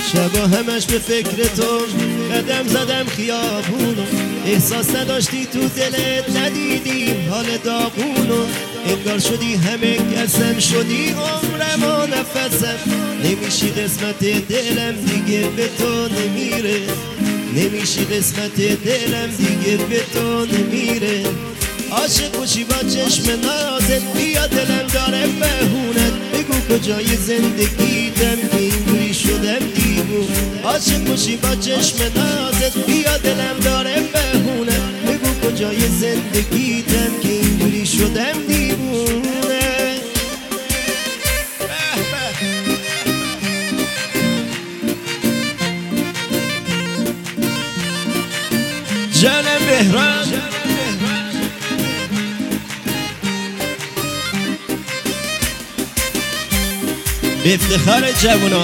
شبا همش به فکر تو قدم زدم خیابونو، احساس نداشتی تو دلت ندیدیم حال داغونو، انگار شدی همه کسم، شدی عمرم و نفسم، نمیشی قسمت دلم دیگه به تو نمیره، نمیشی قسمت دلم دیگه به تو نمیره. عاشق باشی با چشم نازت، بیا دلم داره بهونت، بگو کجای زندگیتم که اینجوری شدم دیوون. عاشق باشی با چشم نازت، بیا دلم داره بهونت، بگو کجای زندگیتم که اینجوری شدم دیوونه. جانم بهرام به افتخار جوونا.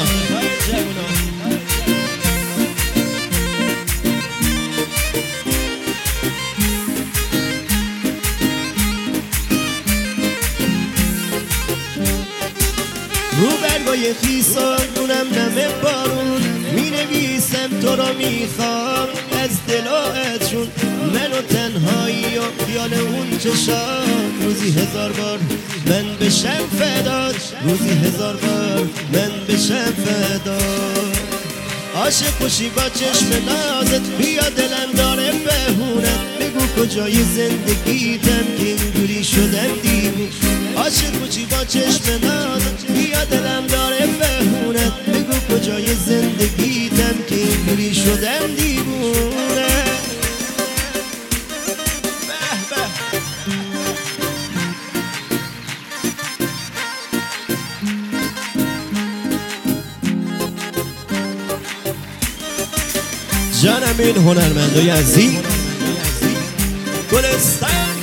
رو برگای خیسان اونم نمه بارون، می نویسم تو را میخوام از دلاتشون، منو تنهایی و خیال اون چشام، روزی 1000 بار من بشم فدات، روزی 1000 بار من بشم فدات. عاشق باشی با چشم نازت، بیا دلم داره بهونت، بگو کجای زندگیتم که اینجوری شدم دیوون. عاشق باشی با چشم نازت، بیا دلم داره بهونت، بگو کجای زندگیتم که اینجوری شدم دیوونه. جانم این هنرمندای عزیز گلستان